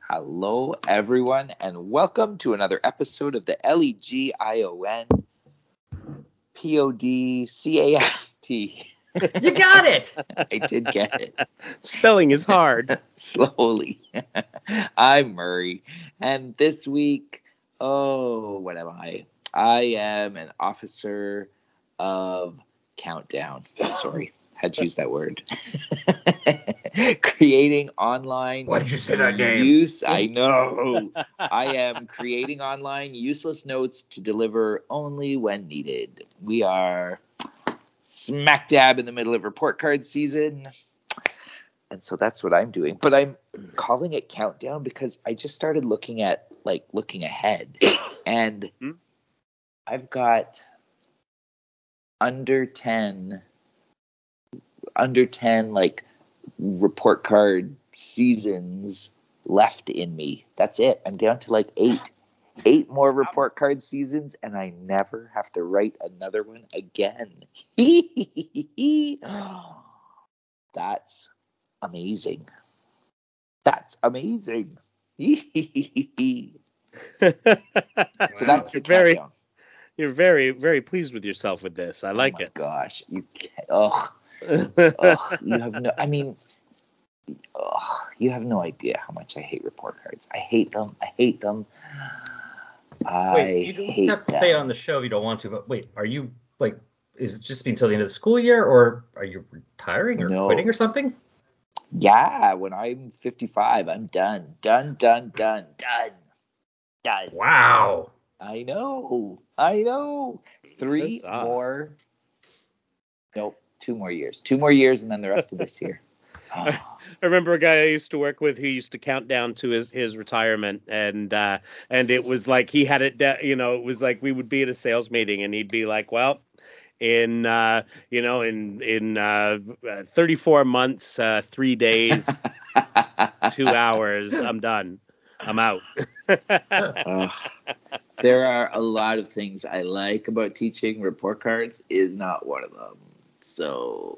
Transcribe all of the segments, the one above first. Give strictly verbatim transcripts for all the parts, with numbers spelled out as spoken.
Hello, everyone, and welcome to another episode of the L E G I O N P O D C A S T. You got it! I did get it. Spelling is hard. Slowly. I'm Murray, and this week, oh, what am I? I am an officer of Countdown. Sorry, had to use that word. Creating online. Why did you say that name? Use. I know. I am creating online useless notes to deliver only when needed. We are smack dab in the middle of report card season. And so that's what I'm doing. But I'm calling it Countdown because I just started looking at, like, looking ahead. And Hmm? I've got under ten, under ten, like, report card seasons left in me. That's it. I'm down to, like, eight. Eight more report card seasons, and I never have to write another one again. That's amazing. That's amazing. So that's the You're very, countdown. you're very, very pleased with yourself with this. I like Oh my it. gosh, you can't. Oh, oh, you have no. I mean, oh, you have no idea how much I hate report cards. I hate them. I hate them. I Wait, you don't hate have to them. say it on the show if you don't want to, but wait, are you, like, is it just until the end of the school year, or are you retiring or No. quitting or something? Yeah, when I'm fifty-five, I'm done. Done, done, done, done. Done. Wow. I know. I know. Three Huzzah. more. Nope. Two more years. Two more years, and then the rest of this year. I remember a guy I used to work with who used to count down to his, his retirement, and uh, and it was like he had it, da- you know, it was like we would be at a sales meeting, and he'd be like, well, in uh, you know, in in uh, thirty-four months, uh, three days, two hours, I'm done, I'm out. Ugh. There are a lot of things I like about teaching. Report cards is not one of them. So,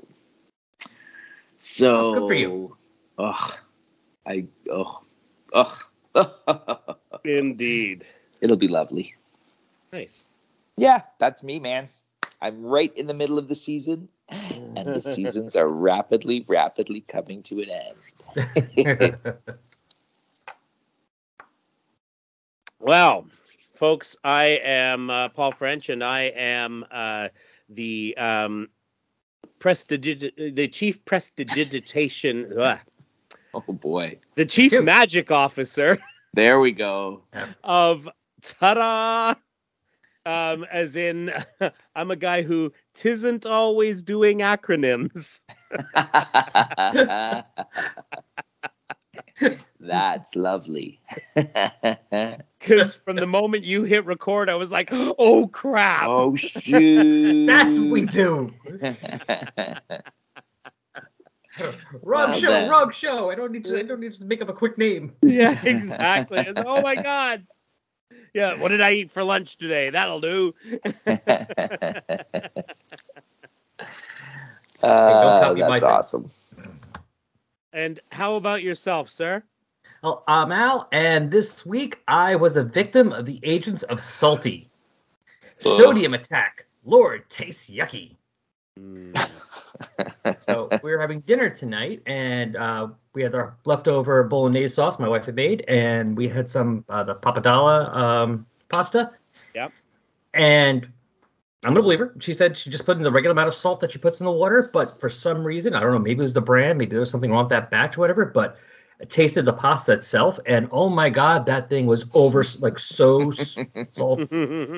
so Good for you. Ugh, I ugh, ugh. Indeed. It'll be lovely. Nice. Yeah, that's me, man. I'm right in the middle of the season, and the seasons are rapidly, rapidly coming to an end. Well, folks, I am uh, Paul French, and I am uh, the um, prestigit- the chief prestidigitation, ugh, Oh boy, the chief Phew. magic officer there we go. of ta-da. Um, as in, I'm a guy who tisn't always doing acronyms. That's lovely. Because from the moment you hit record, I was like, oh, crap. Oh shoot! That's what we do. Wrong Well show, then. wrong show. I don't need to. I don't need to make up a quick name. Yeah, exactly. And, oh, my God. Yeah, what did I eat for lunch today? That'll do. Uh, copy my that's thing. awesome. And how about yourself, sir? Well, I'm Al, and this week I was a victim of the agents of Salty. Ugh. Sodium attack. Lord, tastes yucky. Mm. So we were having dinner tonight, and uh, we had our leftover bolognese sauce my wife had made, and we had some uh, the pappardelle um, pasta. Yep. And I'm gonna believe her. She said she just put in the regular amount of salt that she puts in the water, but for some reason, I don't know, maybe it was the brand, maybe there was something wrong with that batch or whatever, but I tasted the pasta itself, and oh my God, that thing was over, like, so salty.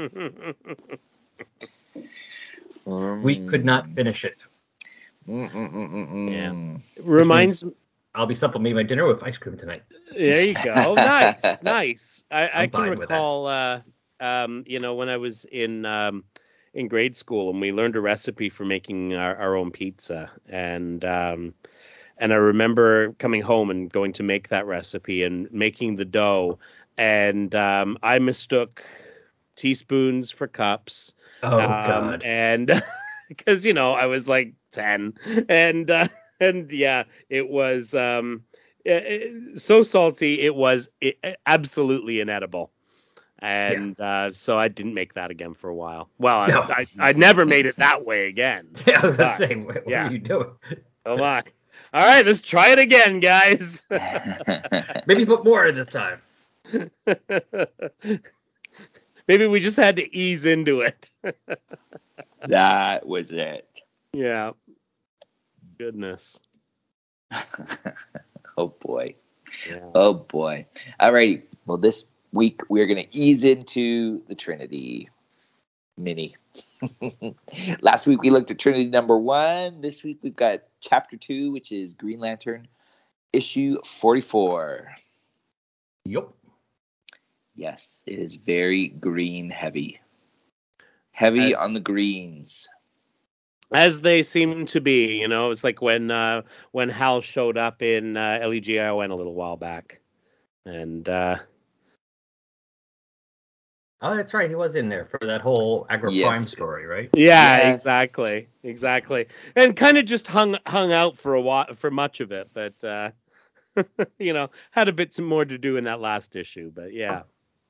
We could not finish it. Mm-mm-mm-mm-mm. Reminds me. I'll be supplementing my dinner with ice cream tonight. There you go. Nice, nice. I, I I'm can fine with that. recall, uh, um, you know, when I was in um, in grade school, and we learned a recipe for making our, our own pizza, and um, and I remember coming home and going to make that recipe and making the dough, and um, I mistook teaspoons for cups. Oh, um, God. And because, you know, I was like ten, and uh, and yeah, it was um, uh, so salty it was it, absolutely inedible. And yeah. uh, so I didn't make that again for a while. Well, I, No. I, I never made it that way again. Yeah, I was the same. What yeah. are you doing? Oh my! All right, let's try it again, guys. Maybe put more in this time. Maybe we just had to ease into it. That was it. Yeah. Goodness. Oh boy. Yeah. Oh boy. All righty. Well, this week we're going to ease into the Trinity mini. Last week we looked at Trinity number one. This week we've got chapter two, which is Green Lantern issue forty-four. Yep. Yes, it is very green heavy. Heavy as, on the greens. As they seem to be, you know, it's like when uh, when Hal showed up in uh, L E G I O N a little while back. And uh oh, that's right. He was in there for that whole Agri Yes. Prime story, right? Yeah, Yes. exactly, exactly, and kind of just hung hung out for a while, for much of it, but uh, you know, had a bit more to do in that last issue. But yeah,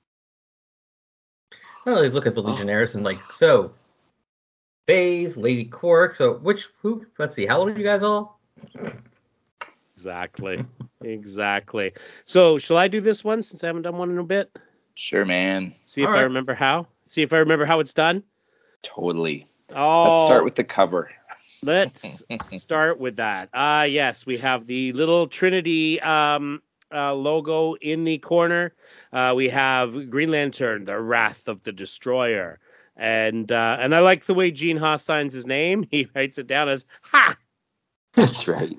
I always look at the Legionnaires and like, so Baze, Lady Quark. So which who? Let's see. How old are you guys all? exactly, exactly. So, shall I do this one since I haven't done one in a bit? Sure, man. See if All I right. remember how. See if I remember how it's done. Totally. Oh, Let's start with the cover. Let's start with that. Ah, uh, yes, we have the little Trinity um, uh, logo in the corner. Uh, we have Green Lantern, the Wrath of the Destroyer. And uh, and I like the way Gene Haas signs his name. He writes it down as Ha! That's right.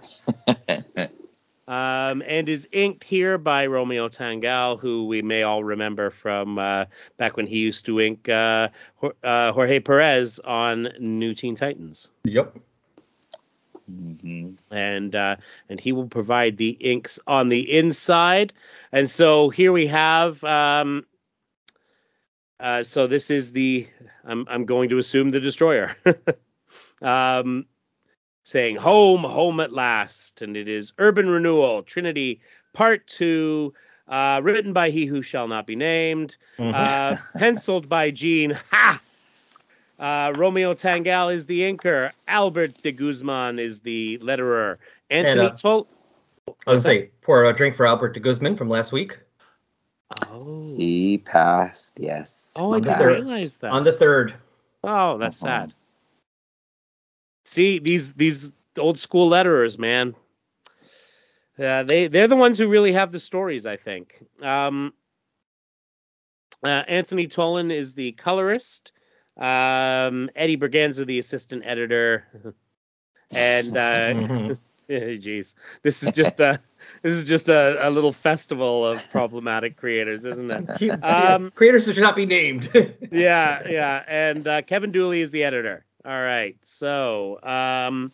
Um, and is inked here by Romeo Tangal, who we may all remember from uh, back when he used to ink uh, uh, Jorge Perez on New Teen Titans. Yep. Mm-hmm. And uh, and he will provide the inks on the inside. And so here we have. Um, uh, so this is the. I'm I'm going to assume the Destroyer. um, saying home, home at last. And it is Urban Renewal, Trinity, Part two, uh, written by He Who Shall Not Be Named, Mhm. uh, penciled by Gene. Ha! Uh, Romeo Tangal is the inker. Albert de Guzman is the letterer. Anthony And, uh, Tol... I was gonna say, pour a drink for Albert de Guzman from last week. Oh, He passed, yes. oh I on the didn't third. realize that. On the third. Oh, that's Uh-huh. sad. See, these these old school letterers, man. Uh, they they're the ones who really have the stories, I think. Um, uh, Anthony Tolan is the colorist. Um, Eddie Berganza, the assistant editor. And uh, Mhm. jeez, this is just a this is just a, a little festival of problematic creators, isn't it? Um, Creators who should not be named. Yeah, yeah. And uh, Kevin Dooley is the editor. All right. So, um,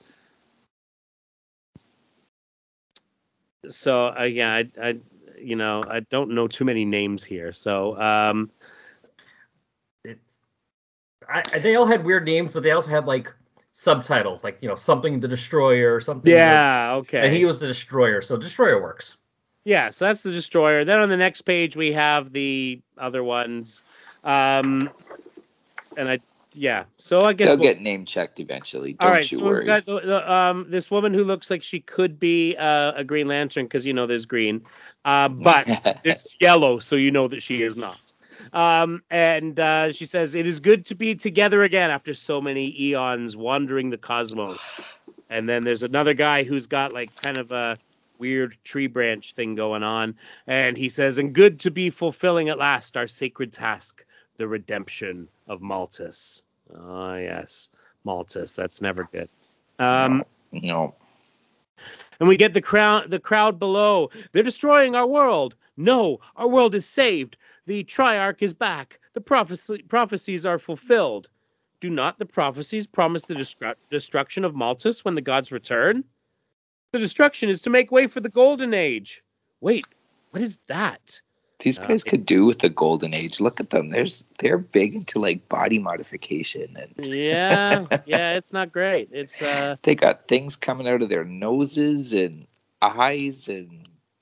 so uh, yeah, I, I, you know, I don't know too many names here. So, um, It's, I, I- they all had weird names, but they also had like subtitles, like you know something the Destroyer or something. yeah, like- okay. and he was the Destroyer, so Destroyer works. Yeah, so that's the Destroyer. Then on the next page we have the other ones, um, and I, yeah. So I guess They'll we'll- get name checked eventually. Don't All right, you so worry. we've got the, the, um, this woman who looks like she could be uh, a Green Lantern because, you know, there's green. Uh, but it's yellow, so you know that she is not. Um, and uh, she says, it is good to be together again after so many eons wandering the cosmos. And then there's another guy who's got like kind of a weird tree branch thing going on. And he says, and good to be fulfilling at last our sacred task, the redemption of Maltus. Oh, yes. Maltus. That's never good. Um, No. and we get the crowd, the crowd below. They're destroying our world. No, our world is saved. The Triarch is back. The prophecy, prophecies are fulfilled. Do not the prophecies promise the destru- destruction of Maltus when the gods return? The destruction is to make way for the Golden Age. Wait, what is that? These Uh, guys could do with the golden age. Look at them. There's they're big into like body modification, and Yeah, yeah, it's not great. It's uh, they got things coming out of their noses and eyes and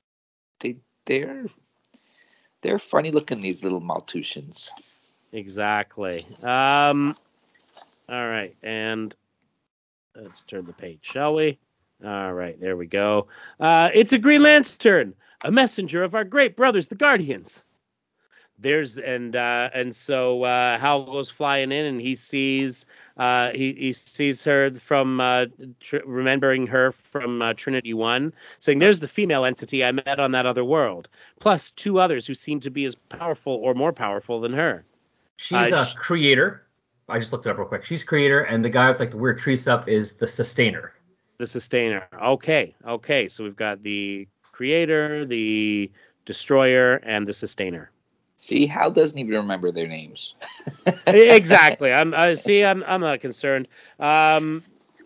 they they're they're funny looking, these little Malthusians. Exactly. Um. All right, and let's turn the page, shall we? All right, there we go. Uh, it's a Green Lantern, a messenger of our great brothers, the Guardians. There's and uh, and so uh, Hal goes flying in, and he sees uh, he he sees her from uh, tr- remembering her from uh, Trinity One, saying, "There's the female entity I met on that other world, plus two others who seem to be as powerful or more powerful than her." She's Uh, a sh- creator. I just looked it up real quick. She's creator, and the guy with like the weird tree stuff is the sustainer. The Sustainer. Okay, okay. So we've got the Creator, the Destroyer, and the Sustainer. See, Hal doesn't even remember their names. Exactly. I'm. I see. I'm. I'm not concerned. Um.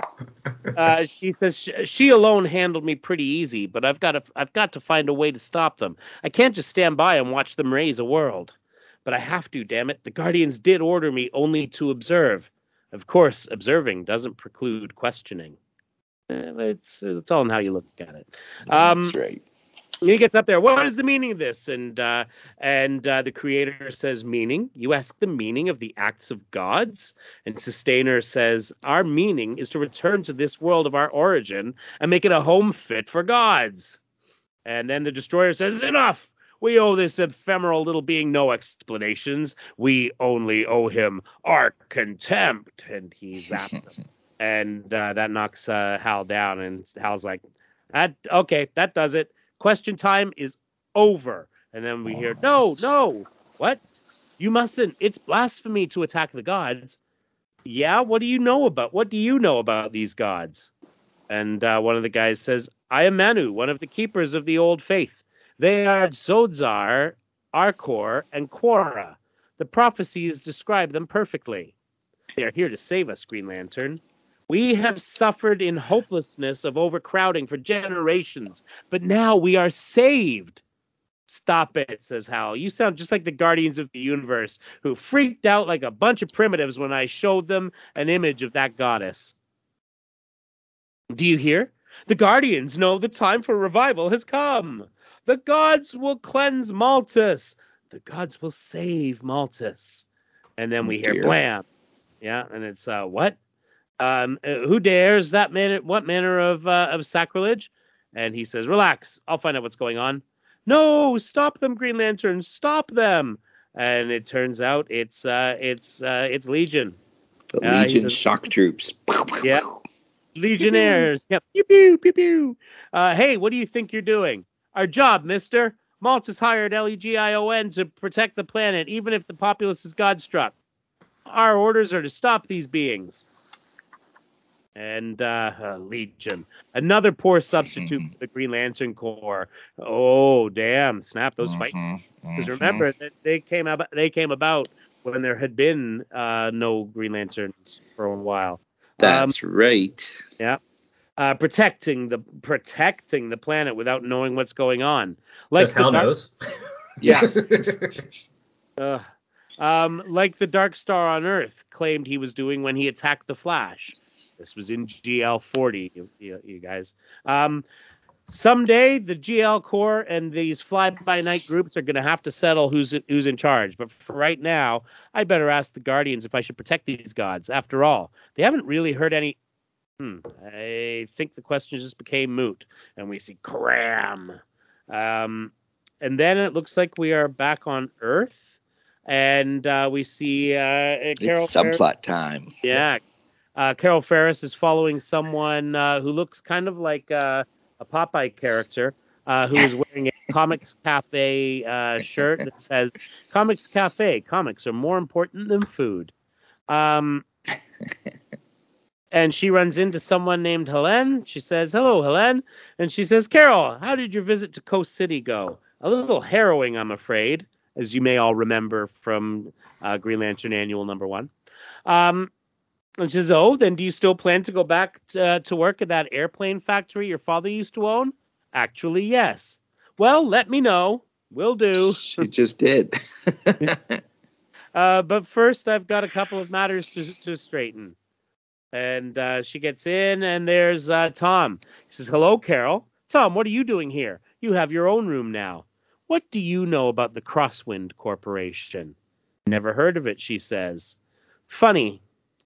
Uh, she says she, she alone handled me pretty easy, but I've got to. I've got to find a way to stop them. I can't just stand by and watch them raise a world. But I have to. Damn it! The Guardians did order me only to observe. Of course, observing doesn't preclude questioning. It's it's all in how you look at it. Um, That's right. He gets up there. What is the meaning of this? And uh, and uh, the Creator says, "Meaning? You ask the meaning of the acts of gods?" And Sustainer says, "Our meaning is to return to this world of our origin and make it a home fit for gods." And then the Destroyer says, "Enough! We owe this ephemeral little being no explanations. We only owe him our contempt." And he zaps him. And uh, that knocks uh, Hal down, and Hal's like, "That okay, that does it. Question time is over." And then we hear, "No, no, what? You mustn't. It's blasphemy to attack the gods." "Yeah, what do you know about? What do you know about these gods?" And uh, one of the guys says, "I am Manu, one of the keepers of the old faith. They are Zodzar, Arkor, and Quora. The prophecies describe them perfectly. They are here to save us, Green Lantern. We have suffered in hopelessness of overcrowding for generations, but now we are saved." "Stop it," says Hal. "You sound just like the Guardians of the Universe, who freaked out like a bunch of primitives when I showed them an image of that goddess. Do you hear? The Guardians know the time for revival has come. The gods will cleanse Maltus. The gods will save Maltus." And then we hear Dear. blam. Yeah, and it's, uh, what? Um, uh, who dares that man? What manner of uh, of sacrilege? And he says, "Relax, I'll find out what's going on." "No, stop them, Green Lantern, stop them!" And it turns out it's uh, it's uh, it's Legion. The Uh, he Legion says- shock troops. Yeah. Legionnaires. Yep. Pew pew pew pew. Uh, hey, what do you think you're doing? "Our job, Mister. Maltus hired L E G I O N to protect the planet, even if the populace is God-struck. Our orders are to stop these beings." And uh, uh, Legion, another poor substitute for the Green Lantern Corps. Oh, damn! Snap those fights. Mhm, Because mhm. remember that they came about. They came about when there had been uh, no Green Lanterns for a while. That's right. Yeah. Uh, protecting the protecting the planet without knowing what's going on. Like Because Hal the dark- knows. Yeah. uh, um, like the Dark Star on Earth claimed he was doing when he attacked the Flash. This was in G L forty, you, you, you guys. Um, someday, the G L Corps and these fly-by-night groups are going to have to settle who's who's in charge. But for right now, I'd better ask the Guardians if I should protect these gods. After all, they haven't really heard any... Hmm, I think the question just became moot. And we see cram. Um, and then it looks like we are back on Earth. And uh, we see uh, Carol It's subplot time. Yeah. Uh, Carol Ferris is following someone uh, who looks kind of like uh, a Popeye character uh, who is wearing a Comics Cafe uh, shirt that says, "Comics Cafe, comics are more important than food." Um, and she runs into someone named Helene. She says, "Hello, Helene." And she says, "Carol, how did your visit to Coast City go?" "A little harrowing, I'm afraid," as you may all remember from uh, Green Lantern Annual number one. Um, And she says, "Oh, then do you still plan to go back to, uh, to work at that airplane factory your father used to own?" "Actually, yes." "Well, let me know. Will do. She just did. Uh, but first, I've got a couple of matters to, to straighten." And uh, she gets in, and there's uh, Tom. He says, "Hello, Carol." "Tom, what are you doing here? You have your own room now. What do you know about the Crosswind Corporation? Never heard of it, she says. Funny,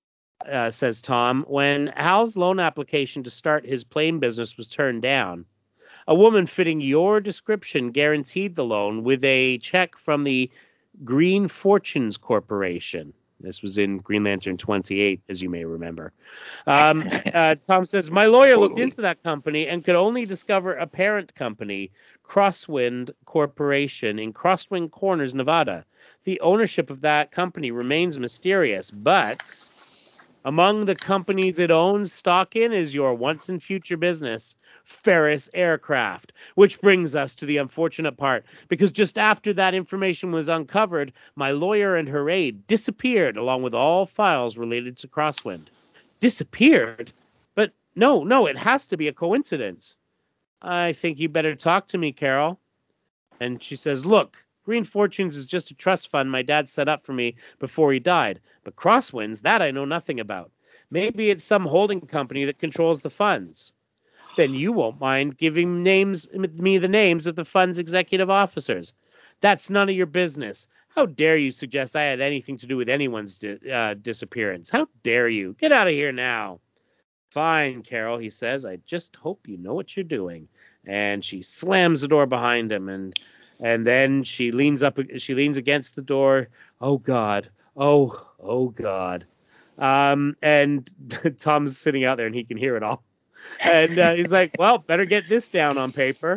uh, says Tom. When Hal's loan application to start his plane business was turned down, a woman fitting your description guaranteed the loan with a check from the Green Fortunes Corporation. This was in Green Lantern twenty-eight, as you may remember. Um, uh, Tom says, my lawyer Totally. looked into that company and could only discover a parent company, Crosswind Corporation, in Crosswind Corners, Nevada. The ownership of that company remains mysterious, but among the companies it owns stock in is your once and future business, Ferris Aircraft, which brings us to the unfortunate part, because just after that information was uncovered, my lawyer and her aide disappeared along with all files related to Crosswind. Disappeared? But no, no, it has to be a coincidence. I think you better talk to me, Carol. And she says, look, Green Fortunes is just a trust fund my dad set up for me before he died. But Crosswinds, that I know nothing about. Maybe it's some holding company that controls the funds. Then you won't mind giving names me the names of the fund's executive officers. That's none of your business. How dare you suggest I had anything to do with anyone's di- uh, disappearance? How dare you? Get out of here now. Fine, Carol, he says. I just hope you know what you're doing. And she slams the door behind him, and and then she leans up. She leans against the door. Oh God. Oh, oh God. Um, and Tom's sitting out there, and he can hear it all. And uh, he's like, well, better get this down on paper.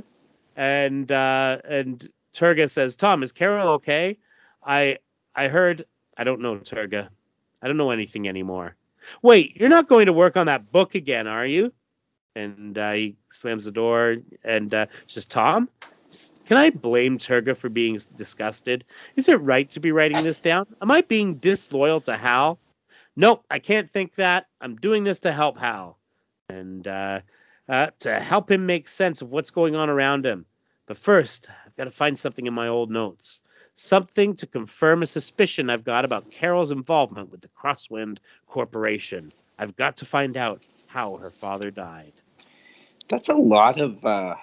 And uh, and Turga says, Tom, is Carol okay? I I heard, I don't know, Turga. I don't know anything anymore. Wait, you're not going to work on that book again, are you? And uh, he slams the door and uh, says, Tom, can I blame Turga for being disgusted? Is it right to be writing this down? Am I being disloyal to Hal? Nope, I can't think that. I'm doing this to help Hal. And uh, uh, to help him make sense of what's going on around him. But first, I've got to find something in my old notes. Something to confirm a suspicion I've got about Carol's involvement with the Crosswind Corporation. I've got to find out how her father died. That's a lot of uh,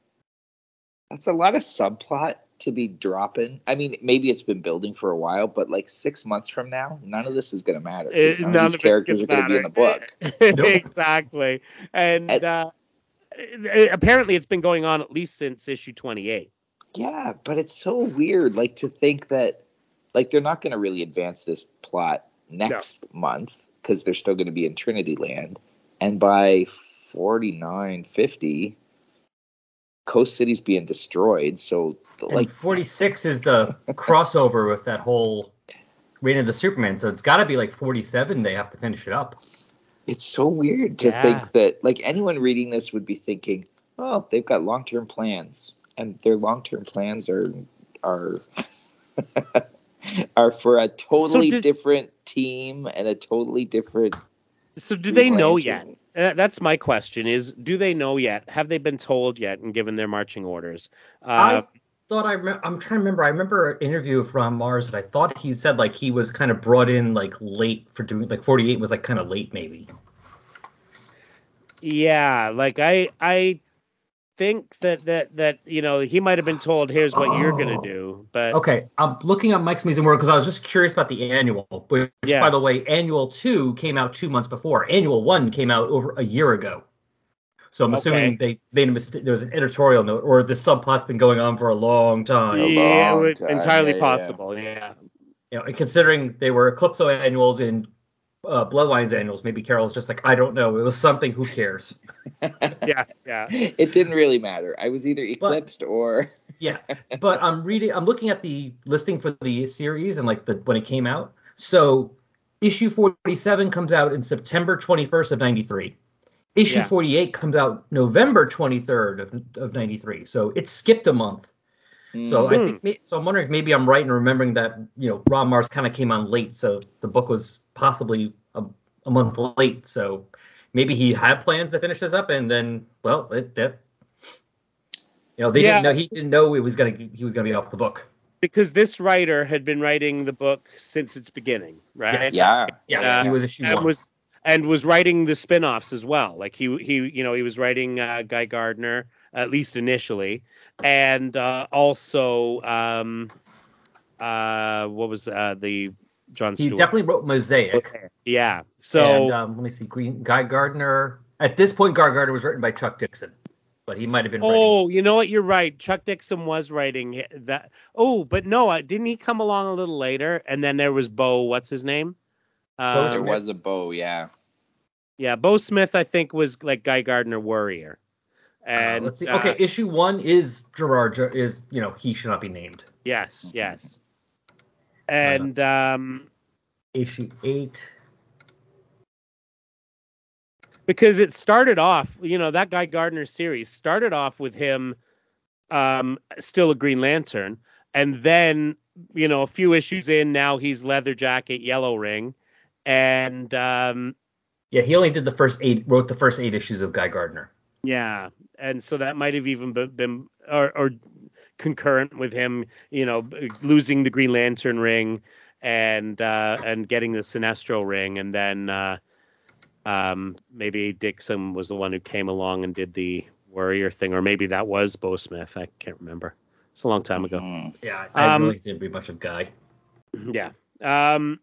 that's a lot of subplot to be dropping. I mean, maybe it's been building for a while, but like six months from now, none of this is going to matter. 'Cause None, None of these of characters it's are going to be in the book. Exactly. And And- uh, apparently it's been going on at least since issue twenty-eight. Yeah, but it's so weird, like to think that, like they're not going to really advance this plot next month because they're still going to be in Trinity Land, and by forty-nine, fifty, Coast City's being destroyed. So And like, forty-six is the crossover with that whole Reign of the Superman. So it's got to be like forty-seven. They have to finish it up. it's so weird to Yeah. think that, like, anyone reading this would be thinking, oh, they've got long-term plans, and their long-term plans are are are for a totally did- different team and a totally different. So do they Green know Lantern. yet? Uh, that's my question is, do they know yet? Have they been told yet and given their marching orders? Uh, I thought I rem- I'm trying to remember. I remember an interview with Ron Mars that I thought he said like he was kind of brought in like late for doing like forty-eight was like kind of late maybe. yeah, like I I think that, that, that you know, he might have been told, here's what you're going Oh. to do. But Okay, I'm looking up Mike's Amazing World because I was just curious about the annual. Which, Yeah. by the way, annual two came out two months before. Annual one came out over a year ago. So I'm assuming they made a mistake. There was an editorial note, or the subplot's been going on for a long time. A yeah, long it- time, entirely yeah, yeah. possible. Yeah. You know, and considering they were Eclipso annuals and uh, Bloodlines annuals, maybe Carol's just like, I don't know. It was something. Who cares? Yeah. Yeah. It didn't really matter. I was either eclipsed or Yeah, but I'm reading. I'm looking at the listing for the series and like the when it came out. So issue forty-seven comes out in September twenty-first of ninety-three. Issue Yeah. forty-eight comes out November twenty-third of of ninety-three. So it skipped a month. So I Hmm. think may- so. I'm wondering if maybe I'm right in remembering that you know Ron Mars kind of came on late, so the book was possibly a, a month late. So maybe he had plans to finish this up, and then well, it that you know they Yeah. didn't know he didn't know it was gonna he was gonna be off the book. Because this writer had been writing the book since its beginning, right? Yes. yeah, Yeah, Uh, he was issue and one. was and was writing the spin-offs as well. Like he he you know he was writing uh, Guy Gardner, at least initially, and uh, also um, uh, what was uh, the John He Stewart? definitely wrote Mosaic. Yeah. So and um, let me see, Green Guy Gardner. At this point, Guy Gardner was written by Chuck Dixon, but he might have been. Oh, writing. you know what? You're right. Chuck Dixon was writing that. Oh, but no, uh, didn't he come along a little later? And then there was Bo. What's his name? Bo Um, There Smith. was a Bo, yeah. yeah, Bo Smith, I think, was like Guy Gardner Warrior. And uh, let's see. uh, Okay, issue one is Gerard. Is you know he should not be named. yes, yes. And um, Issue eight. because it started off, you know, that Guy Gardner series started off with him um, still a Green Lantern, and then you know a few issues in, now he's Leather Jacket, Yellow Ring, and um, Yeah, he only did the first eight. Wrote the first eight issues of Guy Gardner. yeah, and so that might have even been, been or, or concurrent with him, you know, losing the Green Lantern ring and uh, and getting the Sinestro ring, and then uh, um, maybe Dixon was the one who came along and did the Warrior thing, or maybe that was Bo Smith. I can't remember. It's a long time ago. Mm. Yeah, I Um, really didn't read much of Guy. Yeah. Um,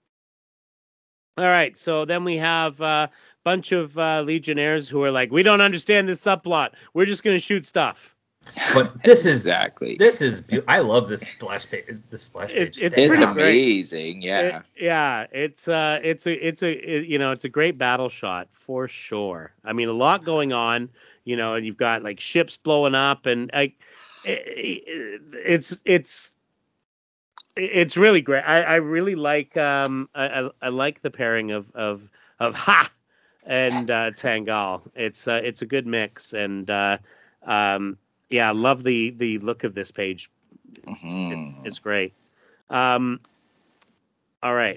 all right. So then we have a bunch of uh, Legionnaires who are like, we don't understand this subplot. We're just going to shoot stuff. But this is Exactly. this is. beau- I love this splash page. This splash It- page. it's It's pretty great. amazing, yeah. It- yeah. It's uh, it's a, it's a, it- you know, it's a great battle shot for sure. I mean, a lot going on. You know, and you've got like ships blowing up, and like, it, it's it's it's really great. I, I really like um I, I, I like the pairing of of of Ha and uh, Tangal. It's uh, it's a good mix, and uh, um yeah, I love the the look of this page. It's, Mhm. it's, it's great. Um, all right.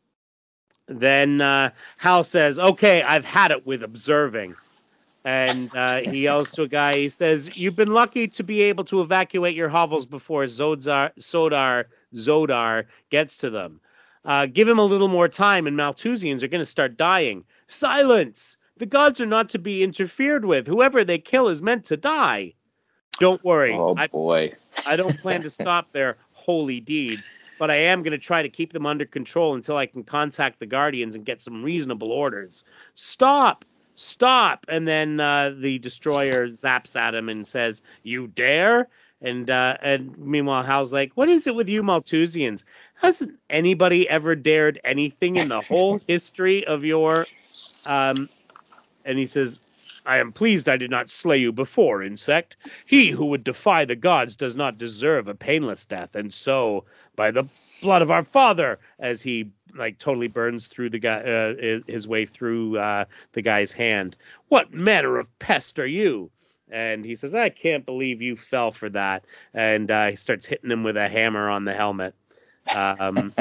Then uh, Hal says, "Okay, I've had it with observing." And uh, he yells to a guy. He says, "You've been lucky to be able to evacuate your hovels before Zodzar, Sodar, Zodar gets to them. Uh, give him a little more time, and Malthusians are going to start dying. Silence! The gods are not to be interfered with. Whoever they kill is meant to die. Don't worry. Oh I, boy. I don't plan to stop their holy deeds, but I am going to try to keep them under control until I can contact the Guardians and get some reasonable orders. Stop! Stop!" And then uh, the destroyer zaps at him and says, "You dare?" And uh, and meanwhile, Hal's like, "What is it with you Malthusians? Hasn't anybody ever dared anything in the whole history of your..." Um, and he says, "I am pleased I did not slay you before, insect. He who would defy the gods does not deserve a painless death. And so, by the blood of our father," as he like totally burns through the guy, uh, his way through uh, the guy's hand. "What manner of pest are you?" And he says, "I can't believe you fell for that." And uh, he starts hitting him with a hammer on the helmet. Um,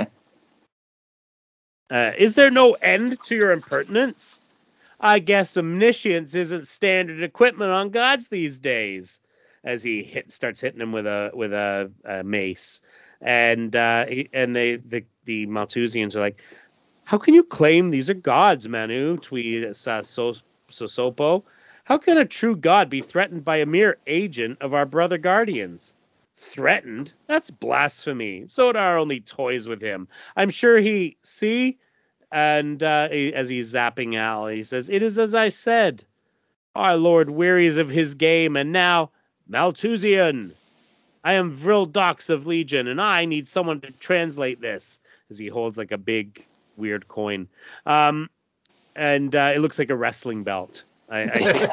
uh, "Is there no end to your impertinence? I guess omniscience isn't standard equipment on gods these days." As he hit, starts hitting him with a with a, a mace, and uh, he, and they the the Malthusians are like, "How can you claim these are gods, Manu?" Twi Sosopo. "How can a true god be threatened by a mere agent of our brother Guardians?" "Threatened? That's blasphemy. Sodar only toys with him. I'm sure he see." And uh, he, as he's zapping Al, he says, "It is as I said. Our lord wearies of his game, and now, Malthusian, I am Vril Dox of Legion, and I need someone to translate this." As he holds like a big, weird coin. Um, and uh, it looks like a wrestling belt. I,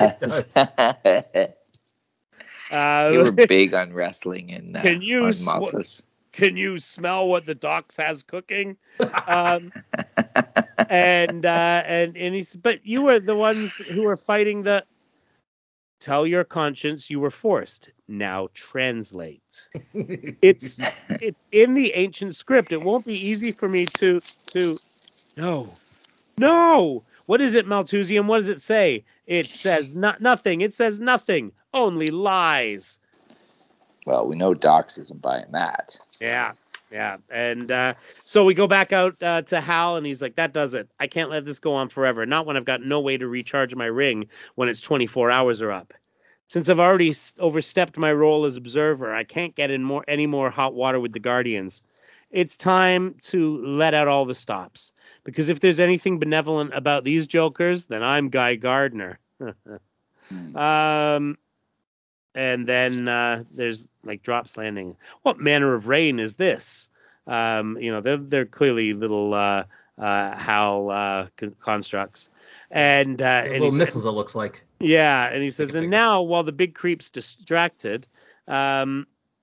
I uh, They were big on wrestling in uh, Can you on sw- Malthus. "Can you smell what the Dox has cooking?" Um, and uh, and and he's, "But you were the ones who were fighting the..." "Tell your conscience you were forced. Now translate." It's it's in the ancient script. It won't be easy for me to to. No, no. What is it, Malthusian? What does it say? It says not nothing. It says nothing. Only lies. Well, we know Dox isn't buying that. Yeah, yeah. And uh, so we go back out uh, to Hal, and he's like, "That does it. I can't let this go on forever. Not when I've got no way to recharge my ring when its twenty-four hours are up." Since I've already s- overstepped my role as observer, I can't get in more any more hot water with the Guardians. It's time to let out all the stops. Because if there's anything benevolent about these jokers, then I'm Guy Gardner. Hmm. um, and then uh, there's like drops landing. What manner of rain is this? Um, you know, they're they're clearly little uh, uh, Hal uh, con- constructs. And uh, and he Little said- missiles, it looks like. yeah, and he says, Make it and bigger. now while the big creep's distracted, um,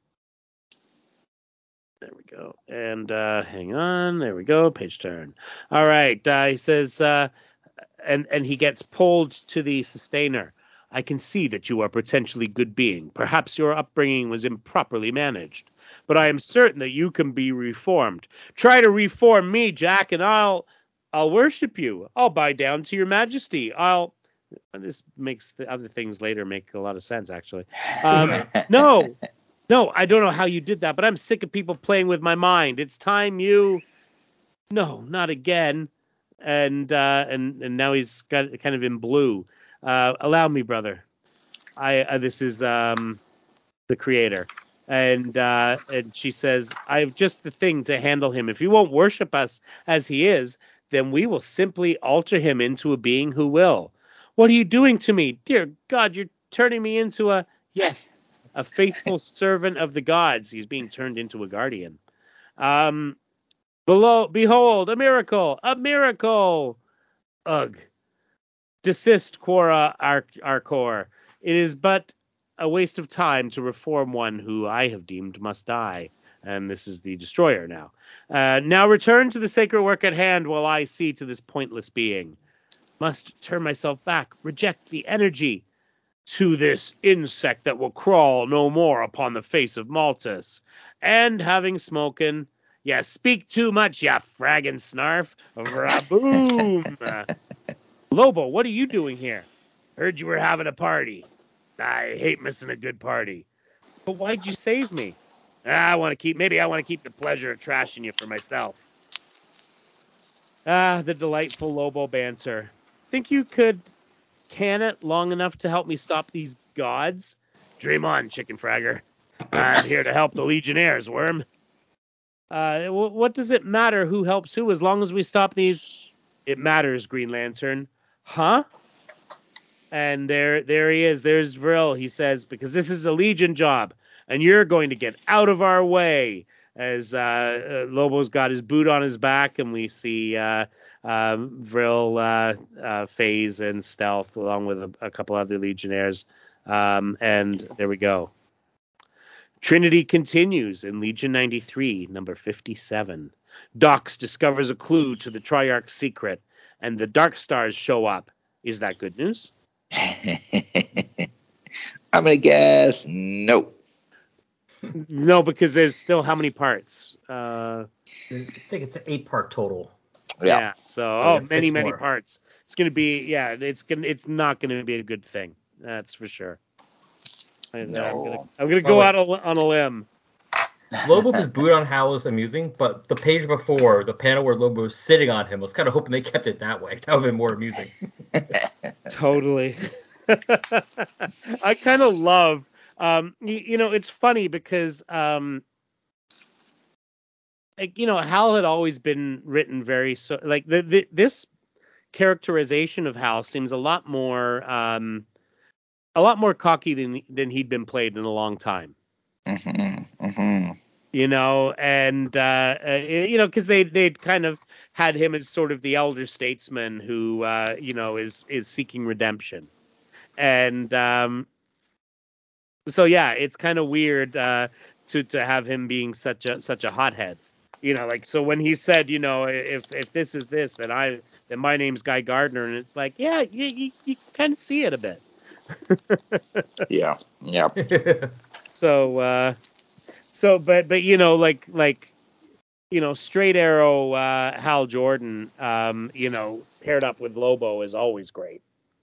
there we go. And uh, hang on, there we go. Page turn. All right. Uh, he says, uh, and and he gets pulled to the sustainer. I can see that you are a potentially good being. Perhaps your upbringing was improperly managed, but I am certain that you can be reformed. Try to reform me, Jack, and I'll I'll worship you. I'll bow down to your majesty. I'll. And this makes the other things later make a lot of sense, actually. Um, no, no, I don't know how you did that, but I'm sick of people playing with my mind. It's time you. No, not again. And uh, and and now he's got kind of in blue. Uh, allow me, brother. I uh, this is um, the creator, and uh, and she says, I have just the thing to handle him. If you won't worship us as he is, then we will simply alter him into a being who will. What are you doing to me? Dear God, you're turning me into a, yes, a faithful servant of the gods. He's being turned into a guardian. Um, below, behold, a miracle, a miracle. Ugh. Desist, Quora Ar- Arcor. It is but a waste of time to reform one who I have deemed must die. And this is the destroyer now. Uh, now return to the sacred work at hand while I see to this pointless being. Must turn myself back, reject the energy to this insect that will crawl no more upon the face of Maltus. And having spoken, ya speak too much, ya fraggin' snarf. Vraboom! Lobo, what are you doing here? Heard you were having a party. I hate missing a good party. But why'd you save me? Ah, I want to keep, maybe I want to keep the pleasure of trashing you for myself. Ah, the delightful Lobo banter. Think you could can it long enough to help me stop these gods? Dream on, chicken fragger. I'm here to help the Legionnaires, worm. Uh, w- what does it matter who helps who as long as we stop these? It matters, Green Lantern. Huh? And there, there he is. There's Vril. He says, because this is a Legion job, and you're going to get out of our way. As uh, uh, Lobo's got his boot on his back, and we see uh, uh, Vril, uh, uh, Phase, and Stealth, along with a, a couple other Legionnaires. Um, and there we go. Trinity continues in Legion ninety-three, number fifty-seven. Dox discovers a clue to the Triarch's secret, and the Dark Stars show up. Is that good news? I'm gonna guess no. No, because there's still how many parts? Uh, I think it's an eight-part total. yeah. Yeah. So, We oh, got many, six many more. parts. It's gonna be, yeah. It's gonna. It's not gonna be a good thing. That's for sure. I, No. I'm gonna. I'm gonna go Well, out on, on a limb. Lobo with his boot on Hal was amusing, but the page before, the panel where Lobo was sitting on him, I was kind of hoping they kept it that way. That would have been more amusing. Totally. I kind of love. Um, you, you know, it's funny because um, like you know, Hal had always been written very so like the, the this characterization of Hal seems a lot more um, a lot more cocky than than he'd been played in a long time. Mm-hmm, mm-hmm. You know, and uh, uh, you know, because they they'd kind of had him as sort of the elder statesman who uh, you know is is seeking redemption, and um, so yeah, it's kind of weird uh, to to have him being such a such a hothead. You know, like so when he said, you know, if if this is this, then I then my name's Guy Gardner, and it's like, yeah, you you, you kind of see it a bit. Yeah. Yeah. So. Uh, So, but but you know, like like you know, straight arrow uh, Hal Jordan, um, you know, paired up with Lobo is always great.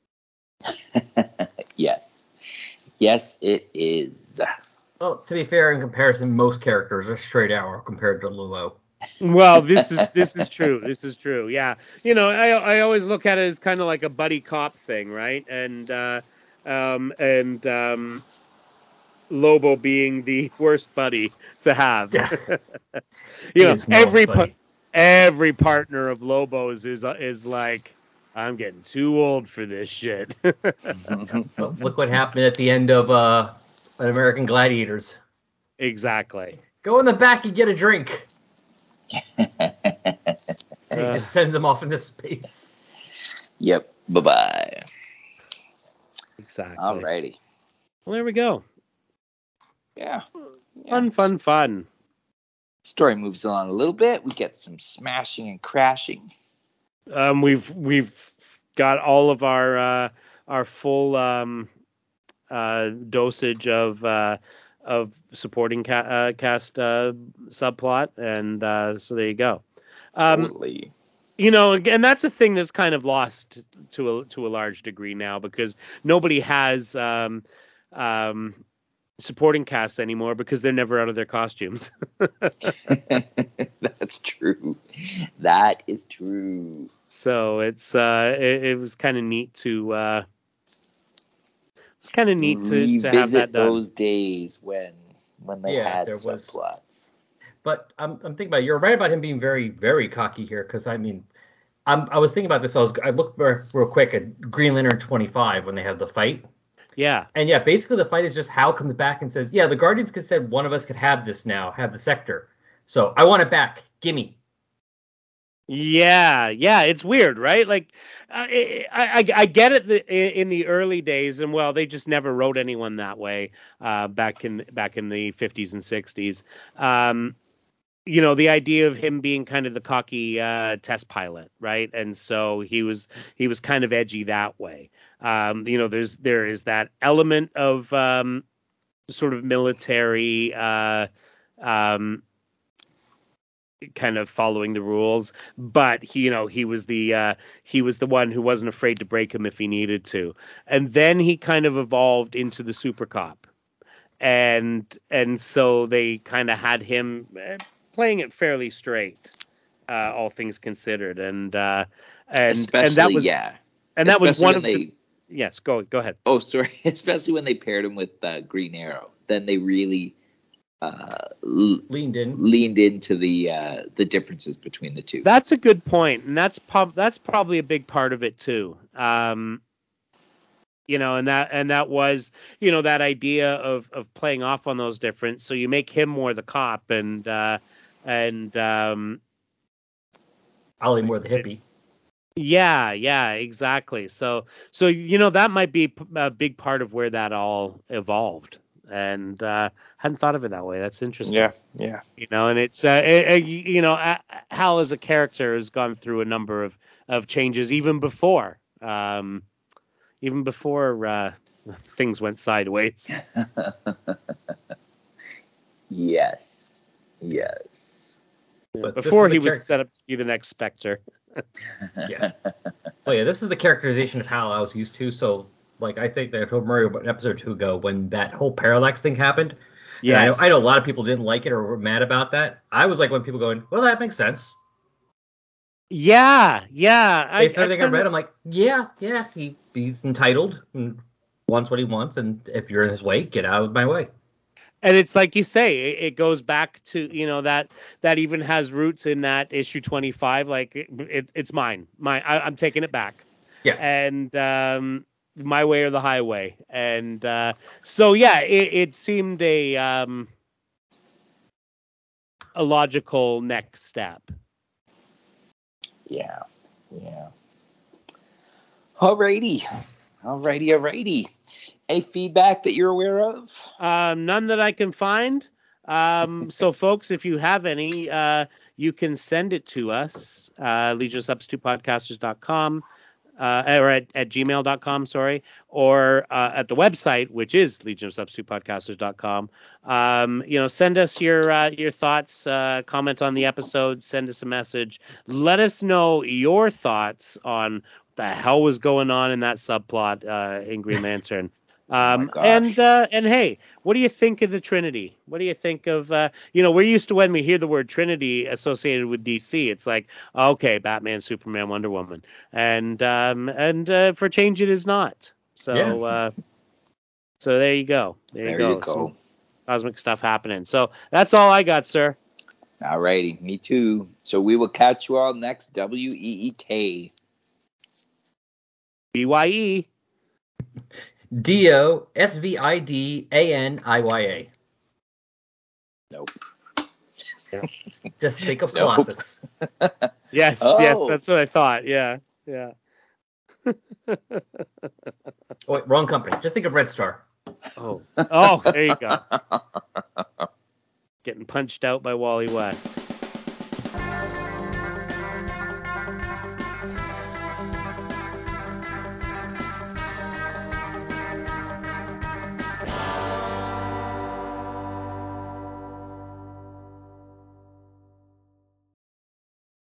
Yes. Yes, it is. Well, to be fair, in comparison, most characters are straight arrow compared to Lobo. Well, this is this is true. This is true. Yeah, you know, I I always look at it as kind of like a buddy cop thing, right? And uh, um, and um, Lobo being the worst buddy to have. Yeah. You He know, is no every pa- buddy. every partner of Lobo's is uh, is like, I'm getting too old for this shit. Well, look what happened at the end of uh, an American Gladiators. Exactly. Go in the back and get a drink. And he Uh. just sends him off into space. Yep. Bye bye. Exactly. Alrighty. Well, there we go. Yeah. yeah. Fun, fun, fun. Story moves along a little bit. We get some smashing and crashing. Um, we've we've got all of our uh, our full um, uh, dosage of uh, of supporting ca- uh, cast uh, subplot, and uh, so there you go. Um, Totally. You know, and that's a thing that's kind of lost to a to a large degree now, because nobody has um, um, supporting casts anymore because they're never out of their costumes. That's true. That is true. So it's uh, it, it was kind of neat to uh, it's kind of neat to, to have Revisit that done. those days when when they Yeah, had there was- subplots. But I'm, I'm thinking about it. You're right about him being very, very cocky here. Because I mean, I'm, I was thinking about this. I was I looked real, real quick at Green Lantern twenty-five when they have the fight. Yeah, And yeah, basically the fight is just Hal comes back and says, "Yeah, the Guardians could said one of us could have this now, have the sector. So I want it back. Gimme." yeah, yeah. It's weird, right? Like, uh, I, I I get it the, in the early days, and well, they just never wrote anyone that way uh, back in back in the fifties and sixties. Um, you know, the idea of him being kind of the cocky uh, test pilot, right? And so he was he was kind of edgy that way. Um, you know, there's there is that element of um, sort of military uh, um, kind of following the rules, but he, you know, he was the uh, he was the one who wasn't afraid to break them if he needed to. And then he kind of evolved into the super cop, and and so they kind of had him uh, playing it fairly straight, uh, all things considered, and uh, and Especially, and that was yeah. and that was Especially one when of they, the, yes. Go go ahead. Oh, sorry. Especially when they paired him with uh, Green Arrow, then they really uh, l- Leaned in. leaned into the uh, the differences between the two. That's a good point, and that's prob- that's probably a big part of it too. Um, you know, and that and that was, you know, that idea of of playing off on those difference. So you make him more the cop, and uh, and um, Ollie more the hippie. yeah, yeah, exactly. So so you know, that might be p- a big part of where that all evolved. And uh, hadn't thought of it that way. That's interesting. yeah, yeah. You know, and it's uh, it, it, you know, uh, Hal as a character has gone through a number of of changes even before, um, even before uh, things went sideways. Yes, yes. But this Before is the he was character- set up to be the next Spectre. Yeah. So yeah, this is the characterization of Hal I was used to. So like I think that I told Murray about an episode or two ago when that whole parallax thing happened. Yeah, I know, I know a lot of people didn't like it or were mad about that. I was like when people going, well, that makes sense. Yeah, yeah. Based on I, everything I, kinda- read, I'm like, yeah, yeah, he, he's entitled and wants what he wants, and if you're in his way, get out of my way. And it's like you say, it, it goes back to, you know, that that even has roots in that issue twenty-five. Like it, it, it's mine, mine. I, I'm taking it back. Yeah. And um, my way or the highway. And uh, so yeah, it, it seemed a um, a logical next step. Yeah, yeah. Alrighty, alrighty, alrighty. Any feedback that you're aware of? Um, none that I can find. Um, so, folks, if you have any, uh, you can send it to us, uh, legion of substitute podcasters dot com, uh, or at, at gmail dot com, sorry, or uh, at the website, which is legion of substitute podcasters dot com. Um, you know, send us your uh, your thoughts, uh, comment on the episode, send us a message. Let us know your thoughts on what the hell was going on in that subplot uh, in Green Lantern. Um, gosh. and uh, and hey, what do you think of the Trinity? What do you think of uh, you know, we're used to when we hear the word Trinity associated with D C, it's like, okay, Batman, Superman, Wonder Woman, and um, and uh, for a change, it is not. So Yeah. uh, So there you go. There, There you go. you go. Some cosmic stuff happening. So that's all I got, sir. All righty. Me too. So we will catch you all next W E E K. B Y E. D O S V I D A N I Y A. Nope. Just think of Nope. Colossus. Yes, Oh. yes, that's what I thought. Yeah, yeah. Oh, wait, wrong company. Just think of Red Star. Oh, oh, there you go. Getting punched out by Wally West.